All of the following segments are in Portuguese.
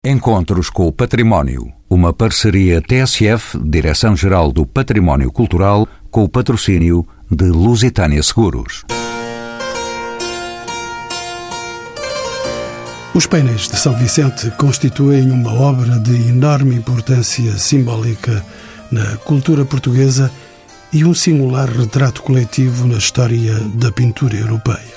Encontros com o Património, uma parceria TSF, Direção-Geral do Património Cultural, com o patrocínio de Lusitânia Seguros. Os painéis de São Vicente constituem uma obra de enorme importância simbólica na cultura portuguesa e um singular retrato coletivo na história da pintura europeia.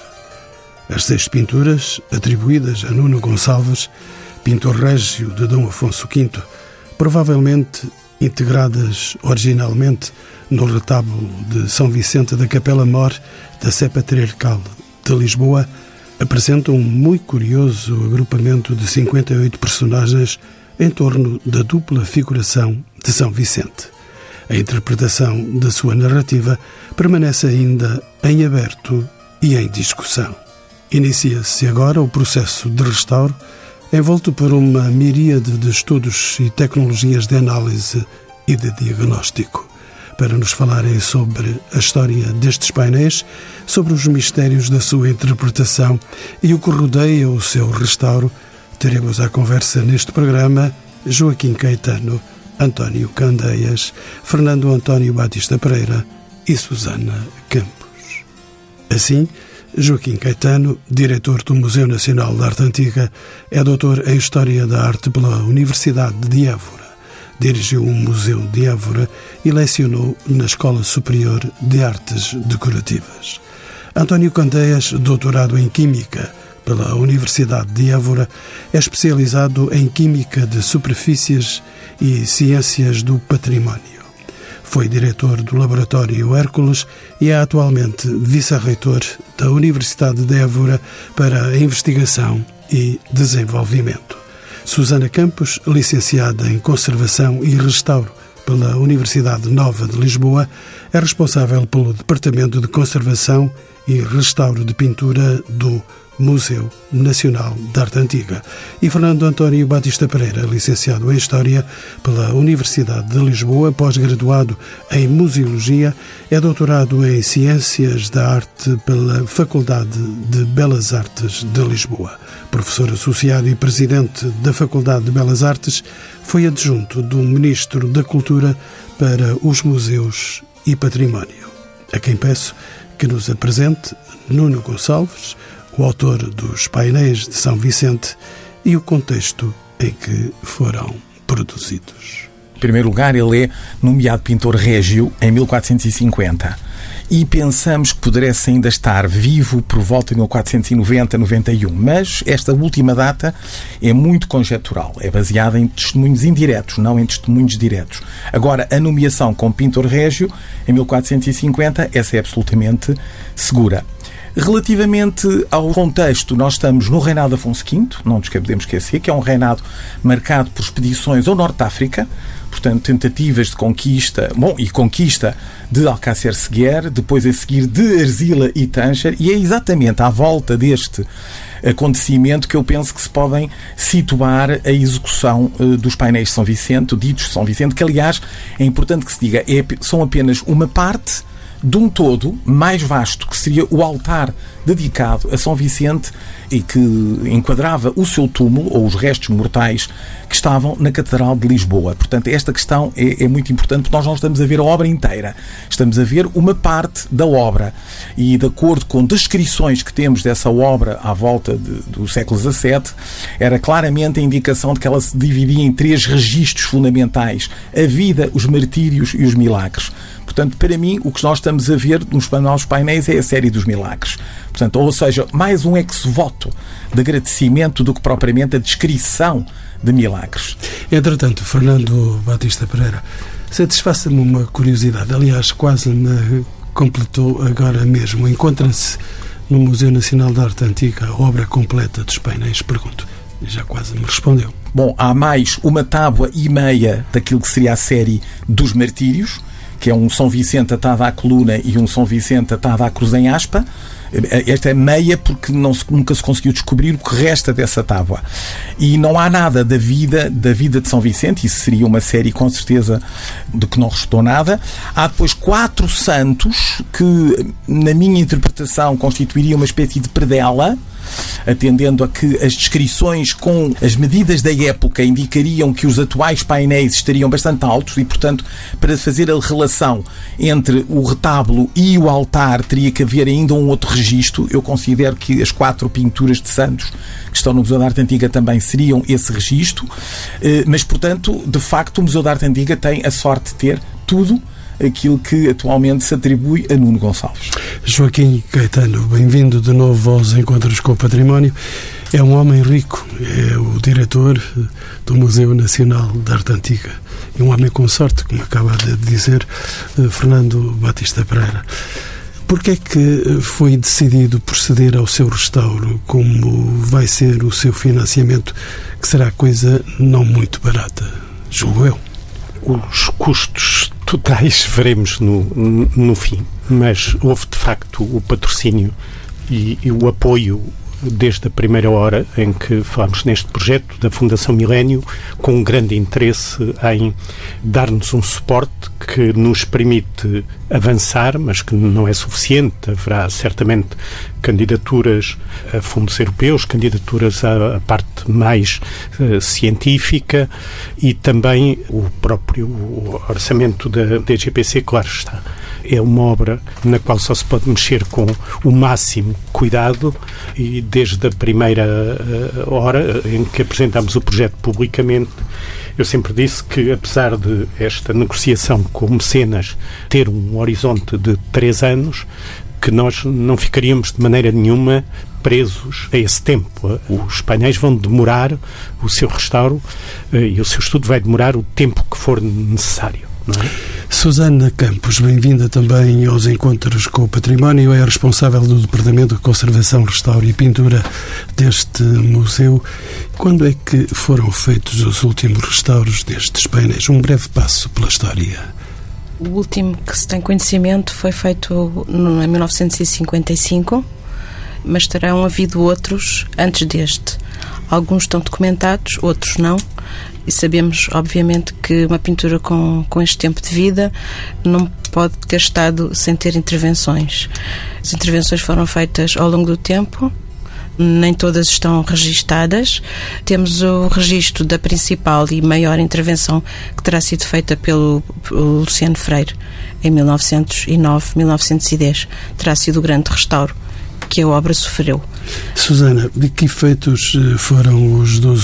As 6 pinturas, atribuídas a Nuno Gonçalves, pintor régio de Dom Afonso V, provavelmente integradas originalmente no retábulo de São Vicente da Capela-Mor da Sé Patriarcal de Lisboa, apresentam um muito curioso agrupamento de 58 personagens em torno da dupla figuração de São Vicente. A interpretação da sua narrativa permanece ainda em aberto e em discussão. Inicia-se agora o processo de restauro, envolto por uma miríade de estudos e tecnologias de análise e de diagnóstico. Para nos falarem sobre a história destes painéis, sobre os mistérios da sua interpretação e o que rodeia o seu restauro, teremos à conversa neste programa Joaquim Caetano, António Candeias, Fernando António Batista Pereira e Susana Campos. Assim, Joaquim Caetano, diretor do Museu Nacional de Arte Antiga, é doutor em História da Arte pela Universidade de Évora. Dirigiu um museu de Évora e lecionou na Escola Superior de Artes Decorativas. António Candeias, doutorado em Química pela Universidade de Évora, é especializado em Química de Superfícies e Ciências do Património. Foi diretor do Laboratório Hércules e é atualmente vice-reitor da Universidade de Évora para a Investigação e Desenvolvimento. Susana Campos, licenciada em Conservação e Restauro pela Universidade Nova de Lisboa, é responsável pelo Departamento de Conservação e Restauro de Pintura do Museu Nacional de Arte Antiga. E Fernando António Batista Pereira, licenciado em História pela Universidade de Lisboa, pós-graduado em Museologia, é doutorado em Ciências da Arte pela Faculdade de Belas Artes de Lisboa. Professor associado e presidente da Faculdade de Belas Artes, foi adjunto do Ministro da Cultura para os Museus e Património. A quem peço que nos apresente Nuno Gonçalves, o autor dos painéis de São Vicente e o contexto em que foram produzidos. Em primeiro lugar, ele é nomeado pintor régio em 1450 e pensamos que pudesse ainda estar vivo por volta de 1490-91, mas esta última data é muito conjectural, é baseada em testemunhos indiretos, não em testemunhos diretos. Agora, a nomeação como pintor régio em 1450, essa é absolutamente segura. Relativamente ao contexto, nós estamos no reinado de Afonso V, não nos podemos esquecer, que é um reinado marcado por expedições ao Norte de África, portanto, tentativas de conquista, e conquista de Alcácer Seguer, depois a seguir de Arzila e Tâncher, e é exatamente à volta deste acontecimento que eu penso que se podem situar a execução dos painéis de São Vicente, ditos de São Vicente, que, aliás, é importante que se diga, são apenas uma parte de um todo mais vasto, que seria o altar dedicado a São Vicente e que enquadrava o seu túmulo, ou os restos mortais, que estavam na Catedral de Lisboa. Portanto, esta questão é muito importante, porque nós não estamos a ver a obra inteira, estamos a ver uma parte da obra. E, de acordo com descrições que temos dessa obra à volta do século XVII, era claramente a indicação de que ela se dividia em 3 registros fundamentais: a vida, os martírios e os milagres. Portanto, para mim, o que nós estamos a ver nos painéis é a série dos milagres. Portanto, ou seja, mais um ex-voto de agradecimento do que propriamente a descrição de milagres. Entretanto, Fernando Batista Pereira, satisfaça-me uma curiosidade, aliás, quase me completou agora mesmo. Encontra-se no Museu Nacional de Arte Antiga a obra completa dos painéis? Pergunto. Já quase me respondeu. Bom, há mais uma tábua e meia daquilo que seria a série dos martírios, que é um São Vicente atado à coluna e um São Vicente atado à cruz em aspa. Esta é meia porque nunca se conseguiu descobrir o que resta dessa tábua. E não há nada da vida de São Vicente, isso seria uma série com certeza de que não restou nada. Há depois 4 santos que, na minha interpretação, constituiriam uma espécie de predela, atendendo a que as descrições com as medidas da época indicariam que os atuais painéis estariam bastante altos e, portanto, para fazer a relação entre o retábulo e o altar teria que haver ainda um outro registro. Eu considero que as 4 pinturas de santos que estão no Museu de Arte Antiga também seriam esse registro, mas, portanto, de facto, o Museu de Arte Antiga tem a sorte de ter tudo aquilo que atualmente se atribui a Nuno Gonçalves. Joaquim Caetano, bem-vindo de novo aos Encontros com o Património. É um homem rico, é o diretor do Museu Nacional de Arte Antiga. E um homem com sorte, como acaba de dizer Fernando Batista Pereira. Porquê é que foi decidido proceder ao seu restauro? Como vai ser o seu financiamento, que será coisa não muito barata, julgo eu? Os custos totais veremos no fim, mas houve de facto o patrocínio e o apoio desde a primeira hora em que falámos neste projeto da Fundação Milênio, com um grande interesse em dar-nos um suporte que nos permite avançar, mas que não é suficiente. Haverá certamente candidaturas a fundos europeus, candidaturas à parte mais científica e também o próprio orçamento da DGPC, claro está. É uma obra na qual só se pode mexer com o máximo cuidado e desde a primeira hora em que apresentámos o projeto publicamente, eu sempre disse que, apesar de esta negociação com mecenas ter um horizonte de 3 anos, que nós não ficaríamos de maneira nenhuma presos a esse tempo. Os painéis vão demorar o seu restauro e o seu estudo vai demorar o tempo que for necessário. Não é? Susana Campos, bem-vinda também aos Encontros com o Património, é responsável do Departamento de Conservação, Restauro e Pintura deste museu. Quando é que foram feitos os últimos restauros destes painéis? Um breve passo pela história. O último que se tem conhecimento foi feito em 1955, mas terão havido outros antes deste. Alguns estão documentados, outros não. E sabemos, obviamente, que uma pintura com este tempo de vida não pode ter estado sem ter intervenções. As intervenções foram feitas ao longo do tempo, nem todas estão registadas. Temos o registro da principal e maior intervenção que terá sido feita pelo Luciano Freire em 1909, 1910. Terá sido o grande restauro que a obra sofreu. Susana, de que efeitos foram os do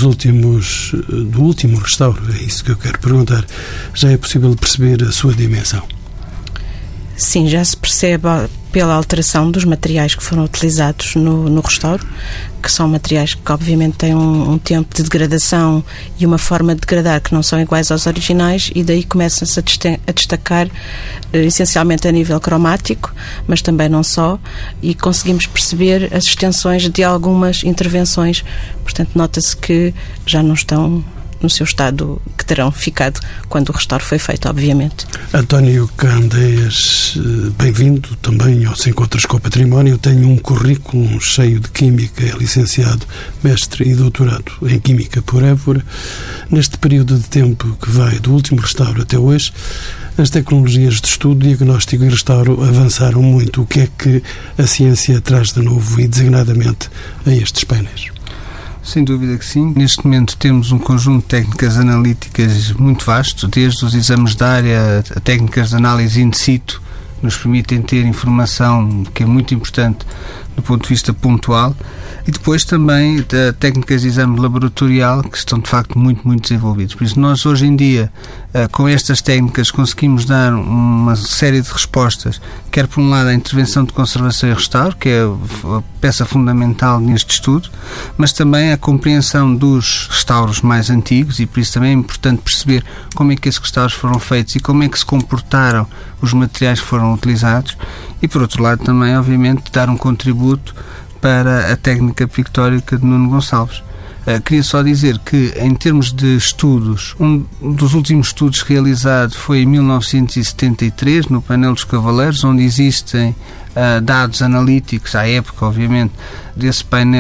último restauro? É isso que eu quero perguntar. Já é possível perceber a sua dimensão? Sim, já se percebe pela alteração dos materiais que foram utilizados no restauro, que são materiais que obviamente têm um tempo de degradação e uma forma de degradar que não são iguais aos originais, e daí começam-se a destacar essencialmente a nível cromático, mas também não só, e conseguimos perceber as extensões de algumas intervenções. Portanto, nota-se que já não estão no seu estado que terão ficado quando o restauro foi feito, obviamente. António Candeias, bem-vindo também aos Encontros com o Património. Tem um currículo cheio de Química, é licenciado, mestre e doutorado em Química por Évora. Neste período de tempo que vai do último restauro até hoje, as tecnologias de estudo, diagnóstico e restauro avançaram muito. O que é que a ciência traz de novo e designadamente a estes painéis? Sem dúvida que sim. Neste momento temos um conjunto de técnicas analíticas muito vasto, desde os exames de área a técnicas de análise in situ, que nos permitem ter informação que é muito importante do ponto de vista pontual, e depois também técnicas de exame laboratorial que estão de facto muito, muito desenvolvidas. Por isso nós hoje em dia, com estas técnicas, conseguimos dar uma série de respostas, quer por um lado a intervenção de conservação e restauro, que é a peça fundamental neste estudo, mas também a compreensão dos restauros mais antigos, e por isso também é importante perceber como é que esses restauros foram feitos e como é que se comportaram os materiais que foram utilizados, e por outro lado também, obviamente, dar um contributo para a técnica pictórica de Nuno Gonçalves. Queria só dizer que, em termos de estudos, um dos últimos estudos realizados foi em 1973, no painel dos Cavaleiros, onde existem dados analíticos, à época, obviamente, desse painel,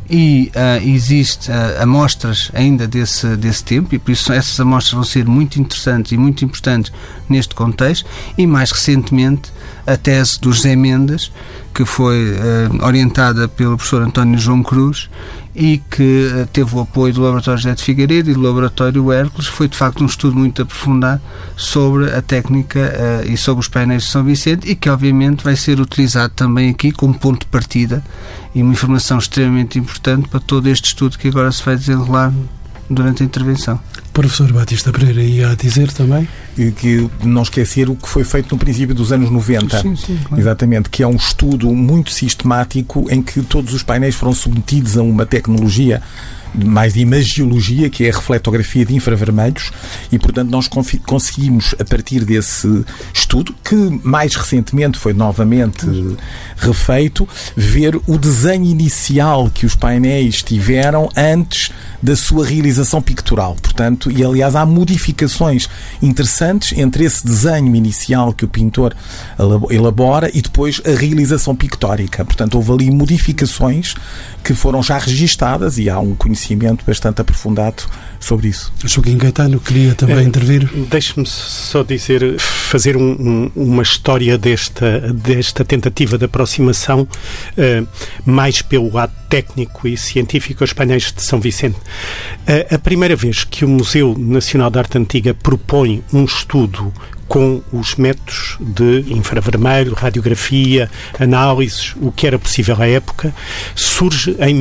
e existe amostras ainda desse tempo, e por isso essas amostras vão ser muito interessantes e muito importantes neste contexto. E mais recentemente a tese do José Mendes, que foi orientada pelo professor António João Cruz e que teve o apoio do Laboratório José de Figueiredo e do Laboratório Hércules. Foi de facto um estudo muito aprofundado sobre a técnica e sobre os painéis de São Vicente, e que obviamente vai ser utilizado também aqui como ponto de partida e uma informação extremamente importante para todo este estudo que agora se vai desenrolar durante a intervenção. Professor Batista Pereira ia a dizer também? Que não esquecer o que foi feito no princípio dos anos 90. Sim, claro. Exatamente, que é um estudo muito sistemático em que todos os painéis foram submetidos a uma tecnologia mais de imagiologia, que é a reflectografia de infravermelhos, e portanto nós conseguimos, a partir desse estudo, que mais recentemente foi novamente refeito, ver o desenho inicial que os painéis tiveram antes da sua realização pictural. Portanto, e aliás há modificações interessantes entre esse desenho inicial que o pintor elabora e depois a realização pictórica. Portanto, houve ali modificações que foram já registadas e há um conhecimento bastante aprofundado sobre isso. Joaquim Caetano queria também intervir. Deixe-me só dizer, fazer uma história desta tentativa de aproximação mais pelo lado técnico e científico aos painéis de São Vicente. A primeira vez que o Museu Nacional de Arte Antiga propõe um estudo com os métodos de infravermelho, radiografia, análises, o que era possível à época, surge em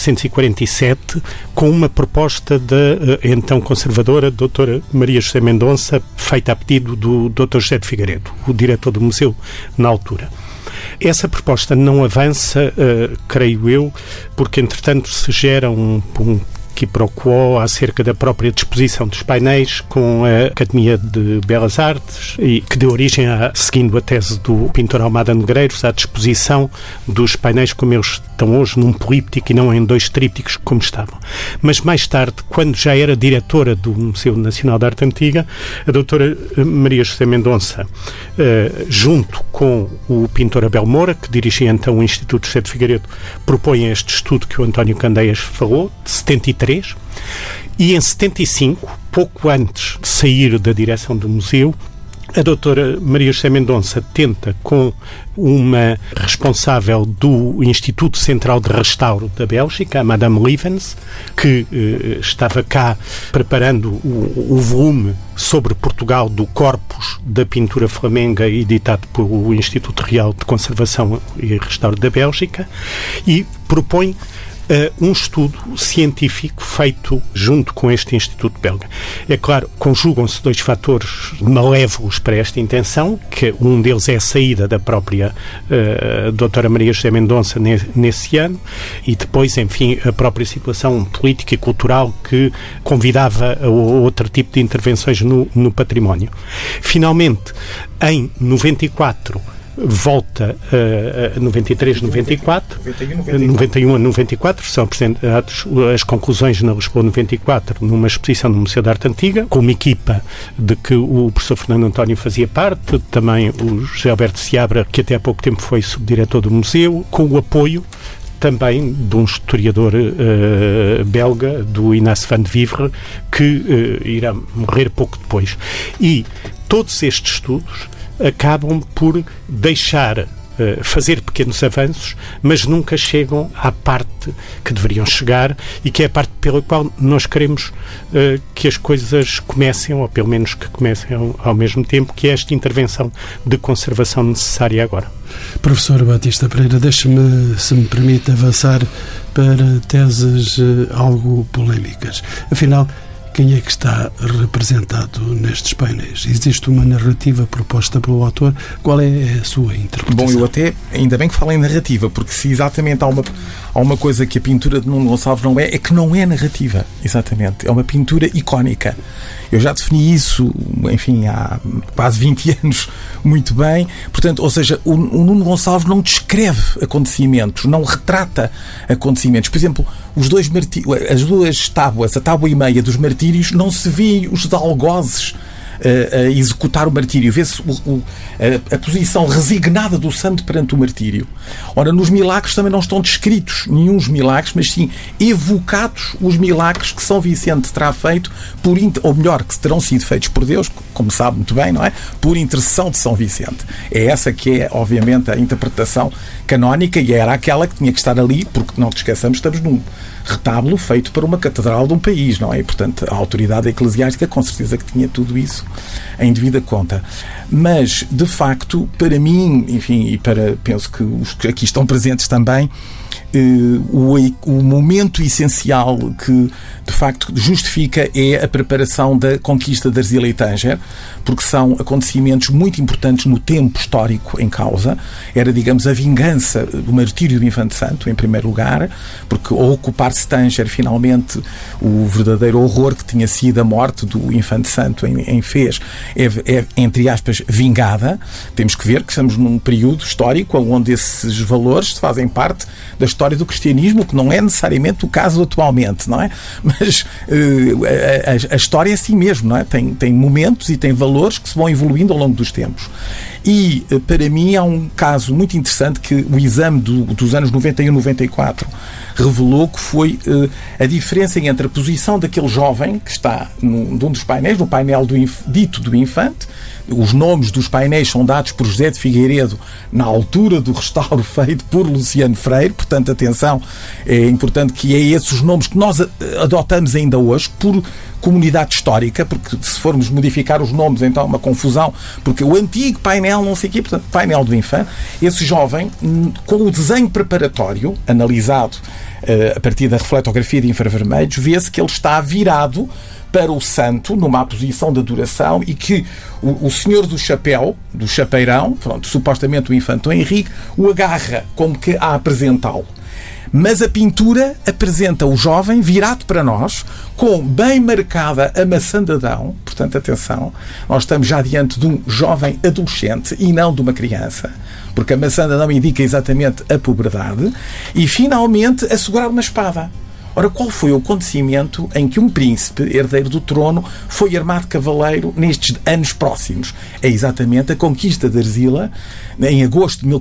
1947 com uma proposta da então conservadora doutora Maria José Mendonça, feita a pedido do Dr. José de Figueiredo, o diretor do museu na altura. Essa proposta não avança, creio eu, porque entretanto se gera um quiproquo acerca da própria disposição dos painéis com a Academia de Belas Artes, e que deu origem, seguindo a tese do pintor Almada Negreiros, à disposição dos painéis como eles estão hoje, num políptico e não em 2 trípticos como estavam. Mas mais tarde, quando já era diretora do Museu Nacional de Arte Antiga, a doutora Maria José Mendonça, junto com o pintor Abel Moura, que dirigia então o Instituto José de Figueiredo, propõe este estudo que o António Candeias falou, de 73, e em 75, pouco antes de sair da direção do museu, a doutora Maria José Mendonça tenta, com uma responsável do Instituto Central de Restauro da Bélgica, a Madame Livens, que estava cá preparando o volume sobre Portugal do Corpus da Pintura Flamenga, editado pelo Instituto Real de Conservação e Restauro da Bélgica, e propõe um estudo científico feito junto com este Instituto belga. É claro, conjugam-se 2 fatores malévolos para esta intenção, que um deles é a saída da própria doutora Maria José Mendonça nesse ano, e depois, enfim, a própria situação política e cultural que convidava a outro tipo de intervenções no património. Finalmente, em 94, volta a 93, 94, 91 a 94, são apresentadas as conclusões na Lisboa 94, numa exposição no Museu da Arte Antiga, com uma equipa de que o professor Fernando António fazia parte, também o José Alberto Seabra, que até há pouco tempo foi subdiretor do museu, com o apoio também de um historiador belga, do Inácio van de Vivre, que irá morrer pouco depois. E todos estes estudos acabam por deixar fazer pequenos avanços, mas nunca chegam à parte que deveriam chegar, e que é a parte pela qual nós queremos que as coisas comecem, ou pelo menos que comecem ao mesmo tempo, que é esta intervenção de conservação necessária agora. Professor Batista Pereira, deixe-me, se me permite, avançar para teses algo polémicas. Afinal, quem é que está representado nestes painéis? Existe uma narrativa proposta pelo autor? Qual é a sua interpretação? Bom, eu até, ainda bem que falo em narrativa, porque se exatamente há uma coisa que a pintura de Nuno Gonçalves não é que não é narrativa, exatamente. É uma pintura icónica. Eu já defini isso, enfim, há quase 20 anos, muito bem. Portanto, ou seja, o Nuno Gonçalves não descreve acontecimentos, não retrata acontecimentos. Por exemplo, as 2 tábuas, a tábua e meia dos martírios, não se vê os algozes a executar o martírio. Vê-se a posição resignada do santo perante o martírio. Ora, nos milagres também não estão descritos nenhuns milagres, mas sim evocados os milagres que São Vicente terá feito, ou melhor, que terão sido feitos por Deus, como sabe muito bem, não é? Por intercessão de São Vicente. É essa que é, obviamente, a interpretação canónica, e era aquela que tinha que estar ali, porque não te esqueçamos, estamos num retábulo feito para uma catedral de um país, não é? E, portanto, a autoridade eclesiástica com certeza que tinha tudo isso em devida conta. Mas, de facto, para mim, enfim, e penso que os que aqui estão presentes também, o momento essencial que, de facto, justifica é a preparação da conquista de Arzila e Tânger, porque são acontecimentos muito importantes no tempo histórico em causa. Era, digamos, a vingança do martírio do Infante Santo, em primeiro lugar, porque ao ocupar-se Tânger, finalmente, o verdadeiro horror que tinha sido a morte do Infante Santo em Fez é, entre aspas, vingada. Temos que ver que estamos num período histórico onde esses valores fazem parte da história do cristianismo, que não é necessariamente o caso atualmente, não é? Mas a história é assim mesmo, não é? Tem momentos e tem valores que se vão evoluindo ao longo dos tempos. E, para mim, há um caso muito interessante que o exame dos anos 91 e 94 revelou, que foi a diferença entre a posição daquele jovem que está de um dos painéis, no painel dito do Infante. Os nomes dos painéis são dados por José de Figueiredo na altura do restauro feito por Luciano Freire. Portanto, atenção, é importante que é esses os nomes que nós adotamos ainda hoje por comunidade histórica, porque se formos modificar os nomes, então é uma confusão, porque o antigo painel, não sei o quê, portanto, painel do Infante, esse jovem, com o desenho preparatório, analisado a partir da refletografia de infravermelhos, vê-se que ele está virado para o santo, numa posição de adoração, e que o senhor do chapéu, do chapeirão, pronto, supostamente o Infante Dom Henrique, o agarra como que a apresentá-lo. Mas a pintura apresenta o jovem virado para nós, com bem marcada a maçã de Adão. Portanto, atenção, nós estamos já diante de um jovem adolescente e não de uma criança, porque a maçã de Adão indica exatamente a puberdade, e finalmente a segurar uma espada. Ora, qual foi o acontecimento em que um príncipe, herdeiro do trono, foi armado cavaleiro nestes anos próximos? É exatamente a conquista de Arzila, em agosto de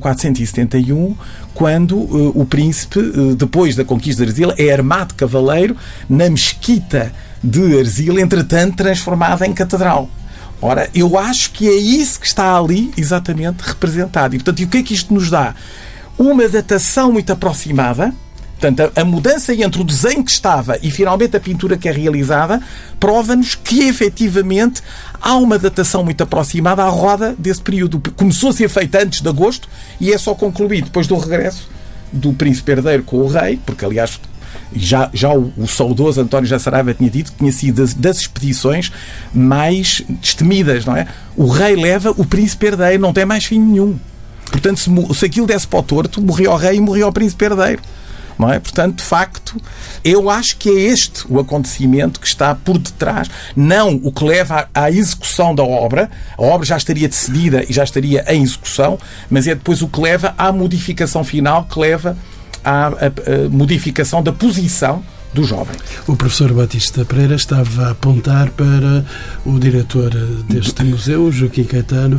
1471, quando o príncipe, depois da conquista de Arzila, é armado cavaleiro na mesquita de Arzila, entretanto transformada em catedral. Ora, eu acho que é isso que está ali exatamente representado. E, portanto, e o que é que isto nos dá? Uma datação muito aproximada. Portanto, a mudança entre o desenho que estava e finalmente a pintura que é realizada prova-nos que efetivamente há uma datação muito aproximada à roda desse período. Começou a ser feita antes de agosto e é só concluído depois do regresso do príncipe herdeiro com o rei, porque aliás já o saudoso António José Saraiva tinha dito que tinha sido das expedições mais destemidas, não é? O rei leva o príncipe herdeiro, não tem mais filho nenhum. Portanto, se aquilo desse para o torto, morria o rei e morria o príncipe herdeiro. Não é? Portanto, de facto, eu acho que é este o acontecimento que está por detrás, não o que leva à execução da obra. A obra já estaria decidida e já estaria em execução, mas é depois o que leva à modificação final, que leva à modificação da posição do jovem. O professor Batista Pereira estava a apontar para o diretor deste museu, Joaquim Caetano,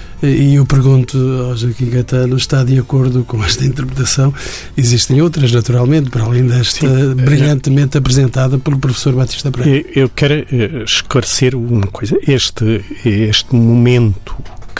e eu pergunto ao Joaquim Caetano, está de acordo com esta interpretação? Existem outras, naturalmente, para além desta brilhantemente apresentada pelo professor Batista Pereira. Eu quero esclarecer uma coisa. Este momento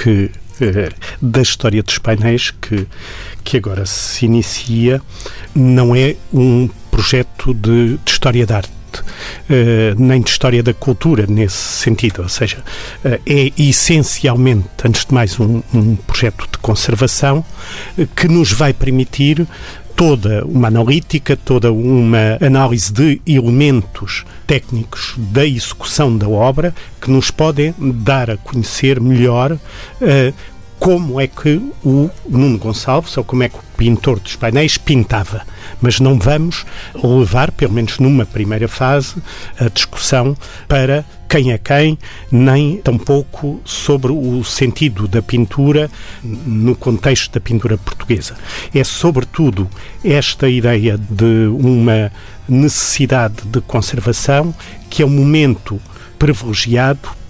da história dos painéis que agora se inicia não é um projeto de história da arte, nem de história da cultura nesse sentido, ou seja, é essencialmente, antes de mais, um projeto de conservação que nos vai permitir toda uma analítica, toda uma análise de elementos técnicos da execução da obra que nos podem dar a conhecer melhor como é que o Nuno Gonçalves, ou como é que o pintor dos painéis pintava. Mas não vamos levar, pelo menos numa primeira fase, a discussão para quem é quem, nem tampouco sobre o sentido da pintura no contexto da pintura portuguesa. É, sobretudo, esta ideia de uma necessidade de conservação que é um momento privilegiado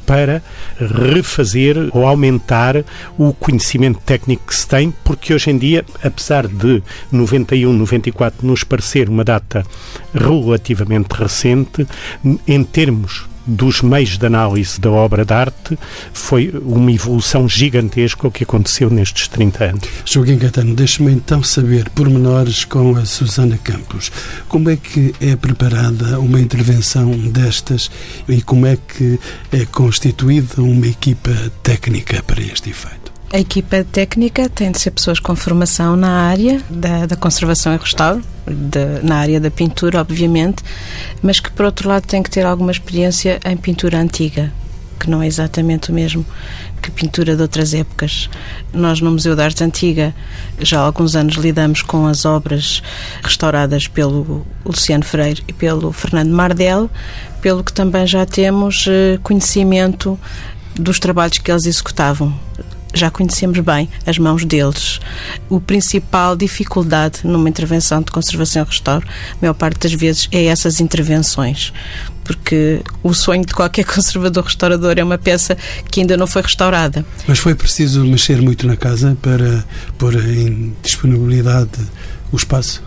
para refazer ou aumentar o conhecimento técnico que se tem, porque hoje em dia, apesar de 91, 94 nos parecer uma data relativamente recente, em termos dos meios de análise da obra de arte, foi uma evolução gigantesca o que aconteceu nestes 30 anos. Joaquim Caetano, deixe-me então saber pormenores com a Susana Campos. Como é que é preparada uma intervenção destas e como é que é constituída uma equipa técnica para este efeito? A equipa técnica tem de ser pessoas com formação na área da conservação e restauro, na área da pintura, obviamente, mas que, por outro lado, tem que ter alguma experiência em pintura antiga, que não é exatamente o mesmo que pintura de outras épocas. Nós, no Museu de Arte Antiga, já há alguns anos lidamos com as obras restauradas pelo Luciano Freire e pelo Fernando Mardel, pelo que também já temos conhecimento dos trabalhos que eles executavam. Já conhecemos bem as mãos deles. A principal dificuldade numa intervenção de conservação e restauro, a maior parte das vezes, é essas intervenções. Porque o sonho de qualquer conservador-restaurador é uma peça que ainda não foi restaurada. Mas foi preciso mexer muito na casa para pôr em disponibilidade o espaço?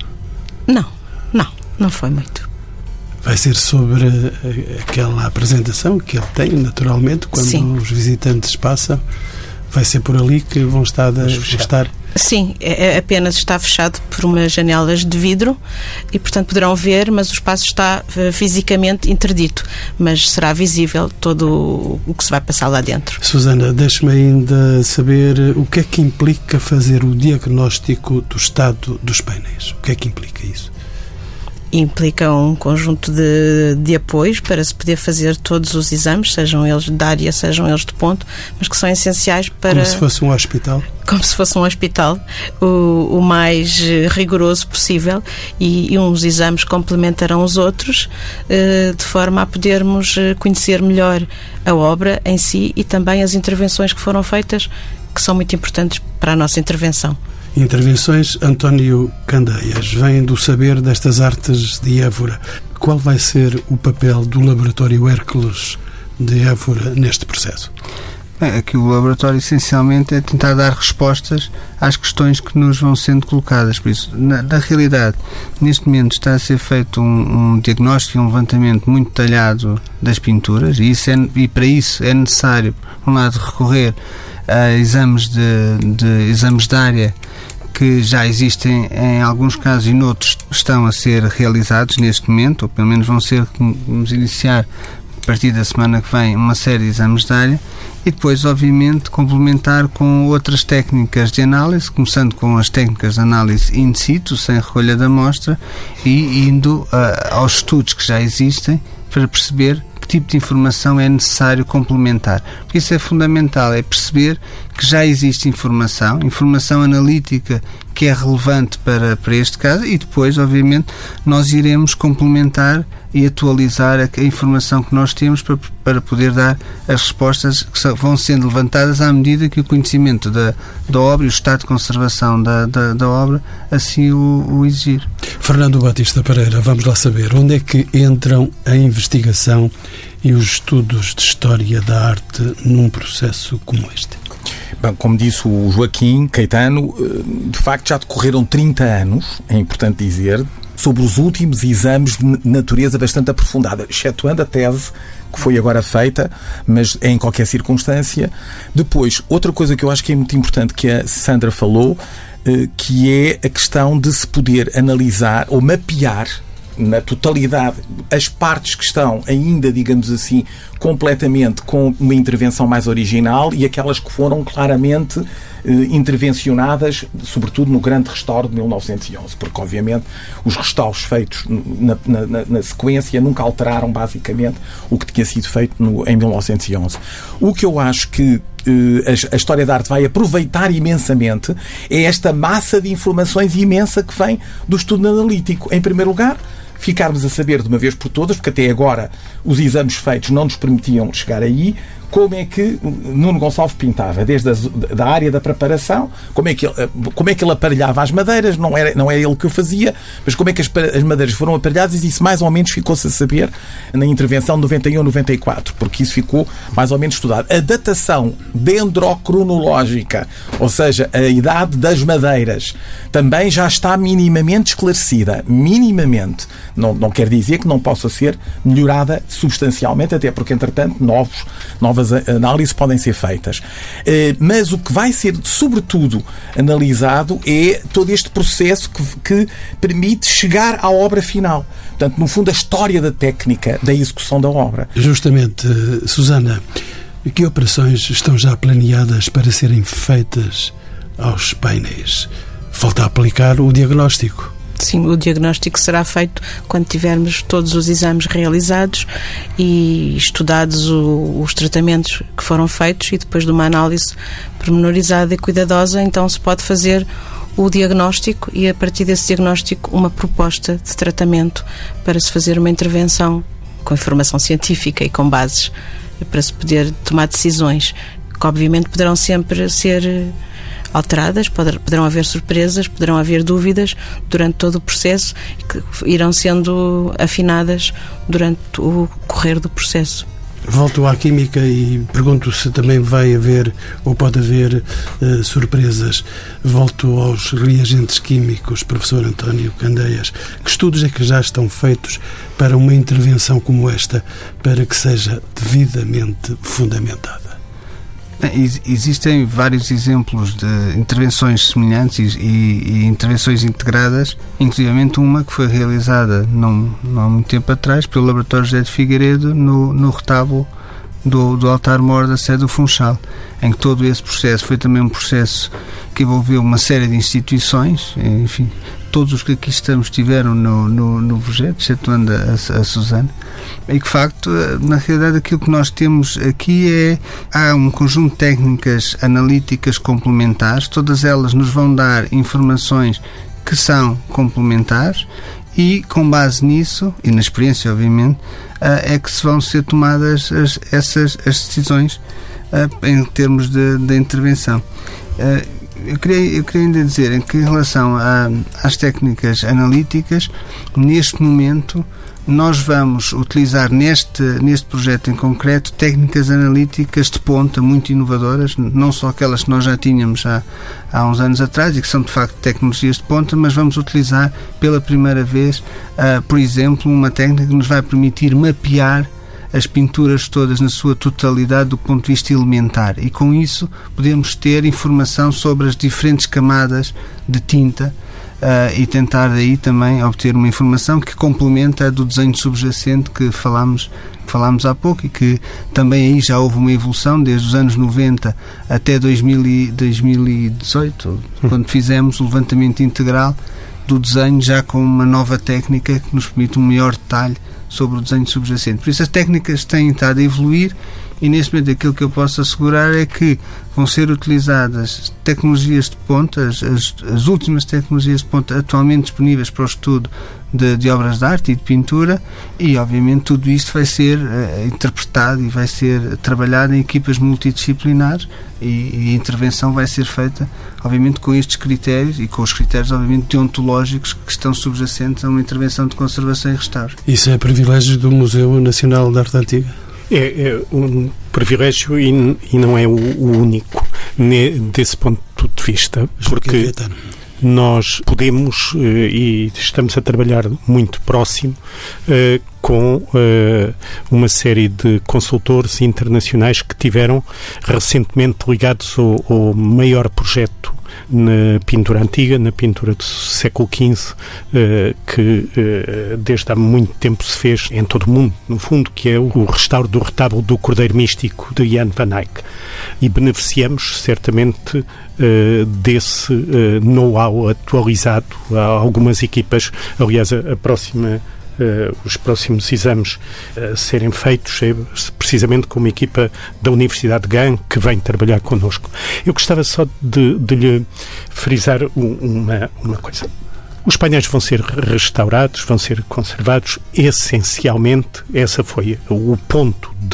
Não foi muito. Vai ser sobre aquela apresentação que ele tem, naturalmente, quando Sim. os visitantes passam. Vai ser por ali que vão estar Sim, apenas está fechado por umas janelas de vidro e, portanto, poderão ver, mas o espaço está fisicamente interdito, mas será visível todo o que se vai passar lá dentro. Susana, deixe-me ainda saber o que é que implica fazer o diagnóstico do estado dos painéis. O que é que implica isso? Implica um conjunto de apoios para se poder fazer todos os exames, sejam eles de área, sejam eles de ponto, mas que são essenciais para... Como se fosse um hospital? Como se fosse um hospital, o mais rigoroso possível, e uns exames complementarão os outros, de forma a podermos conhecer melhor a obra em si e também as intervenções que foram feitas, que são muito importantes para a nossa intervenção. Intervenções. António Candeias, vem do saber destas artes de Évora. Qual vai ser o papel do Laboratório Hércules de Évora neste processo? Aqui o laboratório essencialmente é tentar dar respostas às questões que nos vão sendo colocadas. Por isso, na realidade, neste momento está a ser feito um diagnóstico e um levantamento muito detalhado das pinturas e para isso é necessário, por um lado, recorrer a exames de área que já existem em alguns casos e noutros estão a ser realizados neste momento, ou pelo menos vamos iniciar a partir da semana que vem uma série de exames de área e depois, obviamente, complementar com outras técnicas de análise, começando com as técnicas de análise in situ, sem recolha da amostra, e indo aos estudos que já existem para perceber que tipo de informação é necessário complementar. Porque isso é fundamental, é perceber que já existe informação analítica que é relevante para este caso e depois, obviamente, nós iremos complementar e atualizar a informação que nós temos para poder dar as respostas que vão sendo levantadas à medida que o conhecimento da obra e o estado de conservação da obra assim o exigir. Fernando Batista Pereira, vamos lá saber onde é que entram a investigação e os estudos de história da arte num processo como este? Bem, como disse o Joaquim Caetano, de facto já decorreram 30 anos, é importante dizer, sobre os últimos exames de natureza bastante aprofundada, excetuando a tese que foi agora feita, mas em qualquer circunstância. Depois, outra coisa que eu acho que é muito importante que a Sandra falou, que é a questão de se poder analisar ou mapear na totalidade as partes que estão ainda, digamos assim, completamente com uma intervenção mais original e aquelas que foram claramente intervencionadas, sobretudo no grande restauro de 1911, porque obviamente os restauros feitos na sequência nunca alteraram basicamente o que tinha sido feito em 1911. O que eu acho que a história da arte vai aproveitar imensamente é esta massa de informações imensa que vem do estudo analítico. Em primeiro lugar, ficarmos a saber de uma vez por todas, porque até agora os exames feitos não nos permitiam chegar aí, como é que Nuno Gonçalves pintava, desde da área da preparação, como é que ele aparelhava as madeiras, não é ele que o fazia, mas como é que as madeiras foram aparelhadas, e isso mais ou menos ficou-se a saber na intervenção de 91-94, porque isso ficou mais ou menos estudado. A datação dendrocronológica, ou seja, a idade das madeiras, também já está minimamente esclarecida. Minimamente. Não quer dizer que não possa ser melhorada substancialmente, até porque, entretanto, novas análises podem ser feitas. Mas o que vai ser, sobretudo, analisado é todo este processo que permite chegar à obra final. Portanto, no fundo, a história da técnica da execução da obra. Justamente, Susana, que operações estão já planeadas para serem feitas aos painéis? Falta aplicar o diagnóstico. Sim, o diagnóstico será feito quando tivermos todos os exames realizados e estudados os tratamentos que foram feitos, e depois de uma análise pormenorizada e cuidadosa, então se pode fazer o diagnóstico e, a partir desse diagnóstico, uma proposta de tratamento para se fazer uma intervenção com informação científica e com bases para se poder tomar decisões que, obviamente, poderão sempre ser alteradas, poderão haver surpresas, poderão haver dúvidas durante todo o processo, que irão sendo afinadas durante o correr do processo. Volto à química e pergunto se também vai haver ou pode haver surpresas. Volto aos reagentes químicos, professor António Candeias. Que estudos é que já estão feitos para uma intervenção como esta, para que seja devidamente fundamentada? Existem vários exemplos de intervenções semelhantes e intervenções integradas, inclusivamente uma que foi realizada não há muito tempo atrás pelo Laboratório José de Figueiredo no retábulo do altar-mor da sede do Funchal, em que todo esse processo foi também um processo que envolveu uma série de instituições, enfim, todos os que aqui estamos tiveram no projeto, excetuando a Susana, e que, de facto, na realidade, aquilo que nós temos aqui há um conjunto de técnicas analíticas complementares, todas elas nos vão dar informações que são complementares, e, com base nisso, e na experiência, obviamente, é que se vão ser tomadas as decisões em termos de intervenção. Eu queria ainda dizer que, em relação às técnicas analíticas, neste momento nós vamos utilizar neste projeto em concreto técnicas analíticas de ponta muito inovadoras, não só aquelas que nós já tínhamos há uns anos atrás e que são de facto tecnologias de ponta, mas vamos utilizar pela primeira vez, por exemplo, uma técnica que nos vai permitir mapear as pinturas todas na sua totalidade do ponto de vista elementar, e com isso podemos ter informação sobre as diferentes camadas de tinta e tentar daí também obter uma informação que complementa a do desenho subjacente que falámos há pouco, e que também aí já houve uma evolução desde os anos 90 até 2018, quando fizemos o levantamento integral do desenho, já com uma nova técnica que nos permite um maior detalhe sobre o desenho subjacente. Por isso as técnicas têm estado a evoluir, e neste momento aquilo que eu posso assegurar é que vão ser utilizadas tecnologias de ponta, as últimas tecnologias de ponta atualmente disponíveis para o estudo de obras de arte e de pintura, e obviamente tudo isto vai ser interpretado e vai ser trabalhado em equipas multidisciplinares, e a intervenção vai ser feita obviamente com estes critérios e com os critérios obviamente deontológicos que estão subjacentes a uma intervenção de conservação e restauro. Isso é privilégio do Museu Nacional de Arte Antiga? É um privilégio e não é o único desse ponto de vista, porque nós podemos e estamos a trabalhar muito próximo com uma série de consultores internacionais que tiveram recentemente ligados ao maior projeto na pintura antiga, na pintura do século XV, que desde há muito tempo se fez em todo o mundo, no fundo, que é o restauro do retábulo do Cordeiro Místico de Jan van Eyck. E beneficiamos certamente desse know-how atualizado. Há algumas equipas, aliás, os próximos exames a serem feitos é precisamente com uma equipa da Universidade de Gand que vem trabalhar connosco. Eu gostava só de lhe frisar uma coisa. Os painéis vão ser restaurados, vão ser conservados, essencialmente, esse foi o ponto de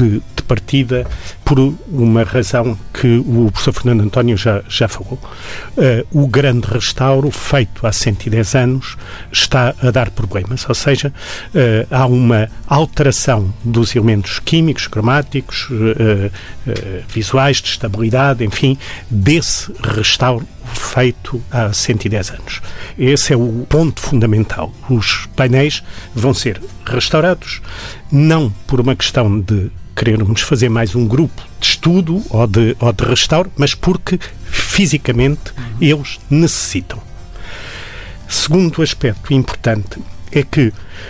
partida por uma razão que o professor Fernando António já falou. O grande restauro, feito há 110 anos, está a dar problemas, ou seja, há uma alteração dos elementos químicos, cromáticos, visuais, de estabilidade, enfim, desse restauro feito há 110 anos. Esse é o ponto fundamental. Os painéis vão ser restaurados não por uma questão de querermos fazer mais um grupo de estudo ou de restauro, mas porque fisicamente eles necessitam. Segundo aspecto importante é que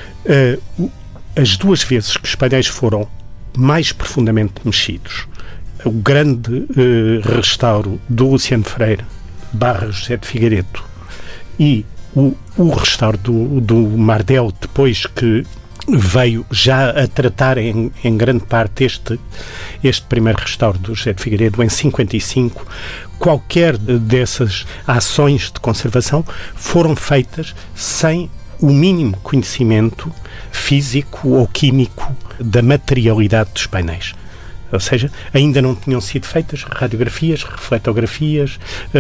as duas vezes que os painéis foram mais profundamente mexidos, o grande restauro do Luciano Freire / José de Figueiredo e o restauro do Mardel, depois que veio já a tratar em grande parte este primeiro restauro do José de Figueiredo em 55, qualquer dessas ações de conservação foram feitas sem o mínimo conhecimento físico ou químico da materialidade dos painéis. Ou seja, ainda não tinham sido feitas radiografias, refletografias,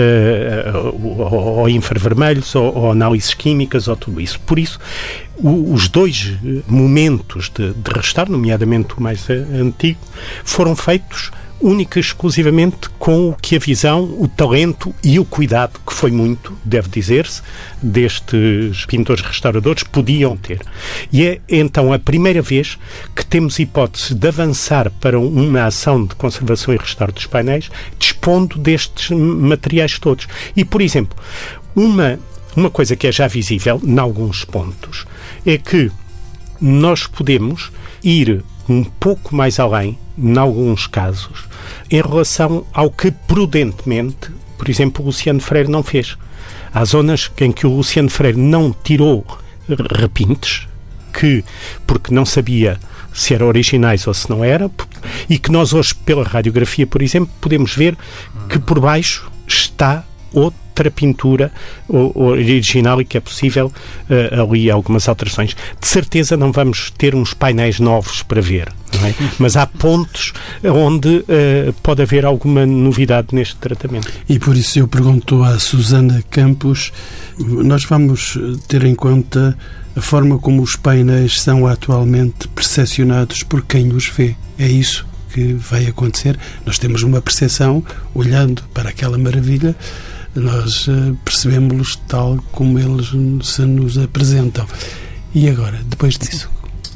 ou infravermelhos, ou análises químicas, ou tudo isso. Por isso, os dois momentos de restauro, nomeadamente o mais antigo, foram feitos única e exclusivamente com o que a visão, o talento e o cuidado, que foi muito, deve dizer-se, destes pintores restauradores, podiam ter. E é então a primeira vez que temos hipótese de avançar para uma ação de conservação e restauro dos painéis, dispondo destes materiais todos. E, por exemplo, uma coisa que é já visível, em alguns pontos, é que nós podemos ir um pouco mais além, em alguns casos, em relação ao que prudentemente, por exemplo, o Luciano Freire não fez. Há zonas em que o Luciano Freire não tirou repintes, porque não sabia se eram originais ou se não era, e que nós hoje, pela radiografia, por exemplo, podemos ver que por baixo está outra pintura original e que é possível ali algumas alterações. De certeza não vamos ter uns painéis novos para ver, não é? Mas há pontos onde pode haver alguma novidade neste tratamento. E por isso eu pergunto à Susana Campos, nós vamos ter em conta a forma como os painéis são atualmente percepcionados por quem os vê. É isso que vai acontecer. Nós temos uma percepção, olhando para aquela maravilha, nós percebemos-los tal como eles se nos apresentam. E agora, depois disso?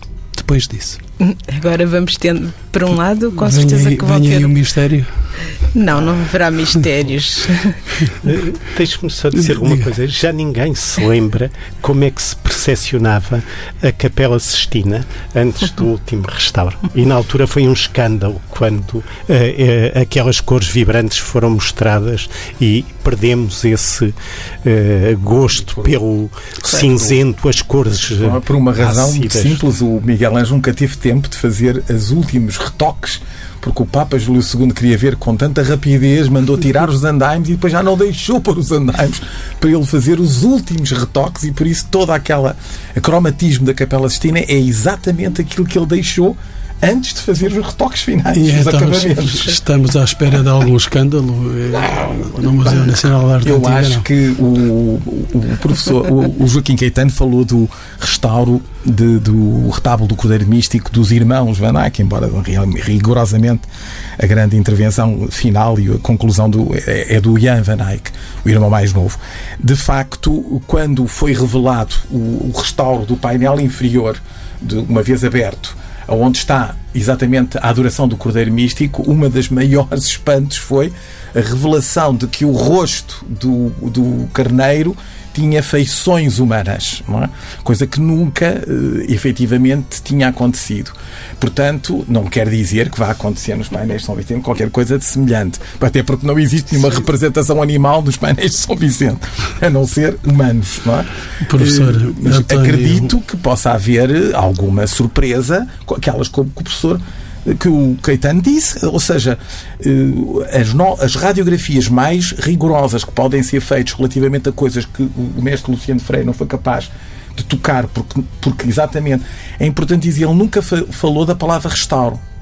Agora vamos tendo, por um lado, com certeza que vão ter... Vem aí um mistério? Não haverá mistérios. Deixe-me só dizer uma coisa. Já ninguém se lembra como é que se percepcionava a Capela Sistina antes do último restauro. E na altura foi um escândalo quando aquelas cores vibrantes foram mostradas e perdemos esse gosto pelo cinzento, as cores por uma razão muito ácidas. simples. O Miguel Ângelo nunca teve tempo de fazer os últimos retoques, porque o Papa Júlio II queria ver com tanta rapidez, mandou tirar os andaimes e depois já não deixou pôr os andaimes para ele fazer os últimos retoques, e por isso todo aquele cromatismo da Capela Sistina é exatamente aquilo que ele deixou antes de fazer os retoques finais, e os então acabamentos. Estamos à espera de algum escândalo no Museu Nacional de Arte Eu Antiga, acho não? que o professor o Joaquim Caetano falou do restauro do retábulo do Cordeiro Místico dos irmãos Van Eyck, embora rigorosamente a grande intervenção final e a conclusão é do Jan Van Eyck, o irmão mais novo. De facto, quando foi revelado o restauro do painel inferior, uma vez aberto, onde está exatamente a adoração do Cordeiro Místico, uma das maiores espantos foi a revelação de que o rosto do carneiro tinha feições humanas, não é? Coisa que nunca efetivamente tinha acontecido. Portanto, não quer dizer que vá acontecer nos painéis de São Vicente qualquer coisa de semelhante, até porque não existe nenhuma representação animal nos painéis de São Vicente, a não ser humanos, não é? Professor Mas António... acredito que possa haver alguma surpresa, aquelas como o professor que o Caetano disse, ou seja, as radiografias mais rigorosas que podem ser feitas relativamente a coisas que o mestre Luciano Freire não foi capaz de tocar, porque exatamente é importante dizer, ele nunca falou da palavra restauro.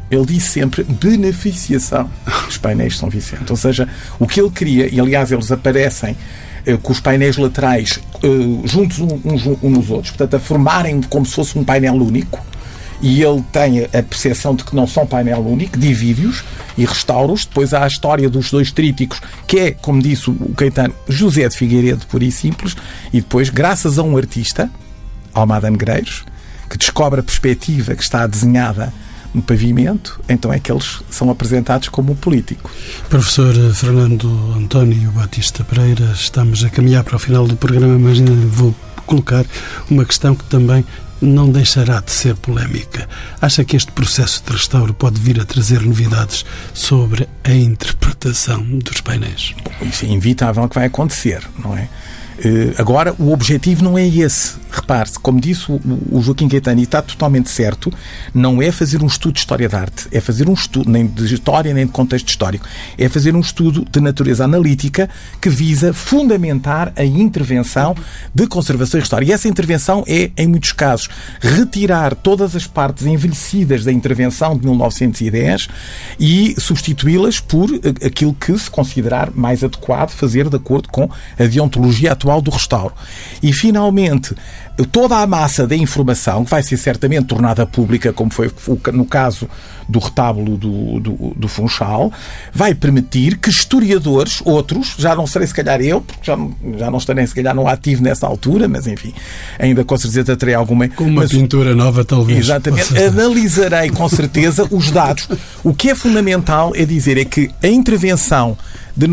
Ele disse sempre beneficiação dos painéis de São Vicente. Ou seja, o que ele queria, e aliás eles aparecem com os painéis laterais juntos uns nos outros, portanto a formarem como se fosse um painel único, e ele tem a percepção de que não são painel único, divide-os e restaura-os. Depois há a história dos dois trípticos, que é, como disse o Caetano, José de Figueiredo, puro e simples, e depois, graças a um artista, Almada Negreiros, que descobre a perspectiva que está desenhada no pavimento, então é que eles são apresentados como um político. Professor Fernando António Batista Pereira, estamos a caminhar para o final do programa, mas ainda vou colocar uma questão que também não deixará de ser polémica. Acha que este processo de restauro pode vir a trazer novidades sobre a interpretação dos painéis? Bom, isso é inevitável que vai acontecer, não é? Agora, o objetivo não é esse. Repare-se, como disse o Joaquim Caetano, e está totalmente certo, não é fazer um estudo de história da arte, é fazer um estudo, nem de história, nem de contexto histórico, é fazer um estudo de natureza analítica que visa fundamentar a intervenção de conservação e restauro. E essa intervenção é, em muitos casos, retirar todas as partes envelhecidas da intervenção de 1910 e substituí-las por aquilo que se considerar mais adequado fazer de acordo com a deontologia atual do restauro. E, finalmente, toda a massa da informação, que vai ser certamente tornada pública, como foi no caso do retábulo do Funchal, vai permitir que historiadores, outros, já não serei se calhar eu, porque já não estarei se calhar no ativo nessa altura, mas enfim, ainda com certeza terei alguma... Com uma pintura nova, talvez. Exatamente. Analisarei com certeza os dados. O que é fundamental é dizer é que a intervenção de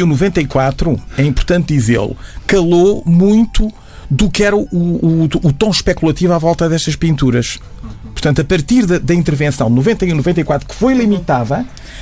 91-94, é importante dizê-lo, calou muito do que era o tom especulativo à volta destas pinturas. Portanto, a partir da intervenção 91-94, que foi limitada,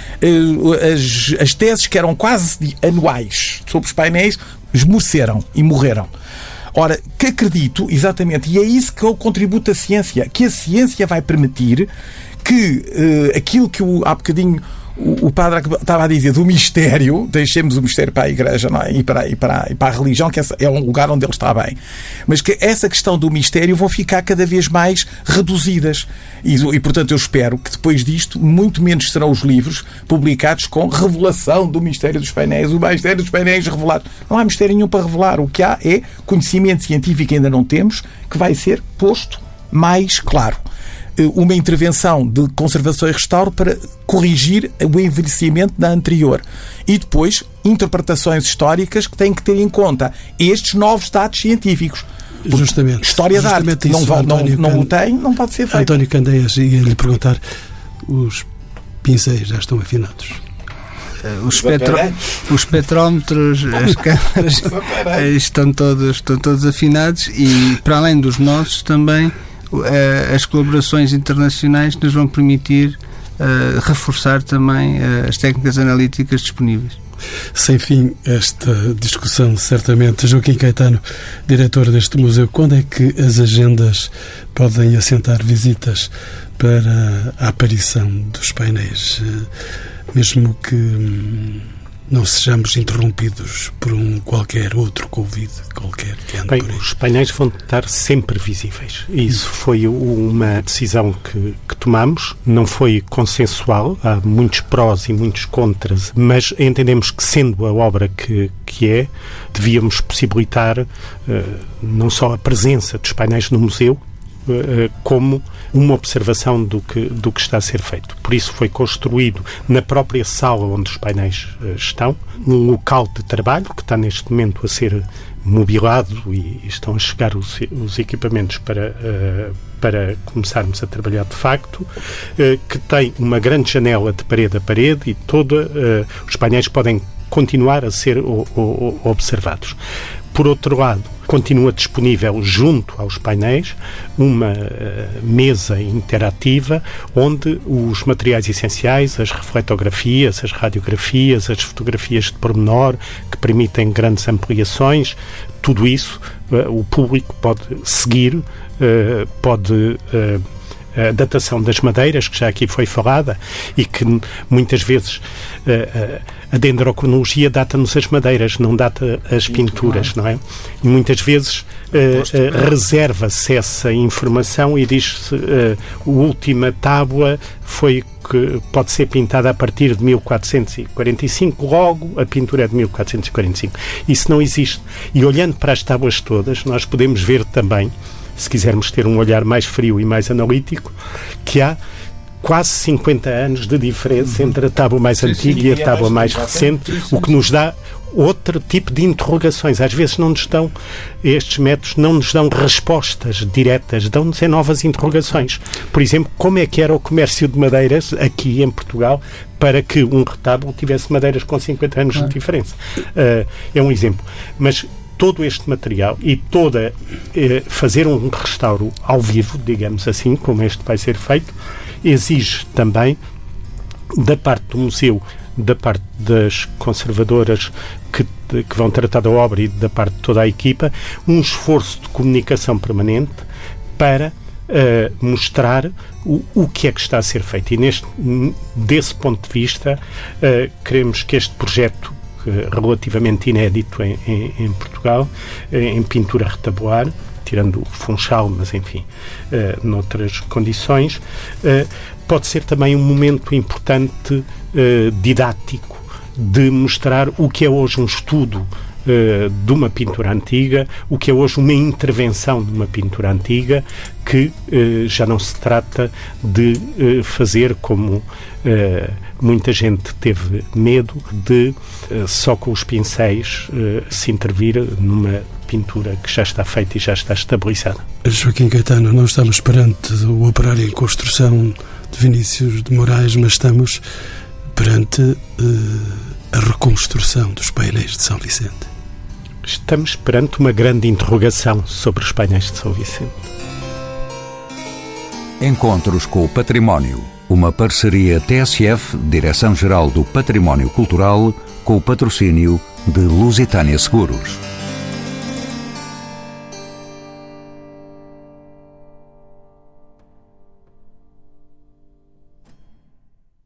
as teses que eram quase anuais sobre os painéis esmoreceram e morreram. Ora, que acredito, exatamente, e é isso que é o contributo da ciência, que a ciência vai permitir que aquilo que há bocadinho o padre estava a dizer do mistério, deixemos o mistério para a Igreja, não é? e para a religião, que é um lugar onde ele está bem, mas que essa questão do mistério vão ficar cada vez mais reduzidas e portanto eu espero que depois disto muito menos serão os livros publicados com revelação do mistério dos painéis, o mistério dos painéis revelados. Não há mistério nenhum para revelar, o que há é conhecimento científico que ainda não temos, que vai ser posto mais claro. Uma intervenção de conservação e restauro para corrigir o envelhecimento da anterior. E depois, interpretações históricas que têm que ter em conta estes novos dados científicos. Justamente. História da arte não o tem, não pode ser feito. António Candeias, ia-lhe perguntar, os pincéis já estão afinados? Os espectrómetros, as câmaras estão todos afinados e, para além dos nossos, também as colaborações internacionais nos vão permitir reforçar também as técnicas analíticas disponíveis. Sem fim esta discussão, certamente. Joaquim Caetano, diretor deste museu, quando é que as agendas podem assentar visitas para a aparição dos painéis, mesmo que não sejamos interrompidos por qualquer outro Covid, qualquer que ande por aí? Os painéis vão estar sempre visíveis. Isso foi uma decisão que tomamos. Não foi consensual. Há muitos prós e muitos contras, mas entendemos que, sendo a obra que é, devíamos possibilitar não só a presença dos painéis no museu, como uma observação do que está a ser feito. Por isso foi construído na própria sala onde os painéis estão, um local de trabalho que está neste momento a ser mobilado e estão a chegar os equipamentos para começarmos a trabalhar de facto, que tem uma grande janela de parede a parede e os painéis podem continuar a ser observados. Por outro lado, continua disponível junto aos painéis uma mesa interativa onde os materiais essenciais, as refletografias, as radiografias, as fotografias de pormenor que permitem grandes ampliações, tudo isso o público pode seguir, pode a datação das madeiras, que já aqui foi falada, e que muitas vezes a dendrocronologia data-nos as madeiras, não data as pinturas, não é? E muitas vezes reserva-se essa informação e diz-se a última tábua que pode ser pintada a partir de 1445, logo a pintura é de 1445. Isso não existe. E olhando para as tábuas todas, nós podemos ver também, se quisermos ter um olhar mais frio e mais analítico, que há quase 50 anos de diferença entre a tábua mais antiga e a tábua mais recente, o que nos dá outro tipo de interrogações. Às vezes estes métodos não nos dão respostas diretas, dão-nos novas interrogações. Por exemplo, como é que era o comércio de madeiras aqui em Portugal para que um retábulo tivesse madeiras com 50 anos de diferença? É um exemplo. Mas todo este material e fazer um restauro ao vivo, digamos assim, como este vai ser feito, exige também, da parte do museu, da parte das conservadoras que vão tratar da obra e da parte de toda a equipa, um esforço de comunicação permanente para mostrar o que é que está a ser feito. E desse ponto de vista, queremos que este projeto, relativamente inédito em Portugal, em pintura retabular, tirando o Funchal, mas enfim, noutras condições, pode ser também um momento importante didático de mostrar o que é hoje um estudo de uma pintura antiga, o que é hoje uma intervenção de uma pintura antiga, que já não se trata de fazer como muita gente teve medo de só com os pincéis se intervir numa pintura que já está feita e já está estabilizada. Joaquim Caetano, não estamos perante o operário em construção de Vinícius de Moraes, mas estamos perante a reconstrução dos painéis de São Vicente. Estamos perante uma grande interrogação sobre os painéis de São Vicente. Encontros com o Património. Uma parceria TSF, Direção-Geral do Património Cultural, com o patrocínio de Lusitânia Seguros.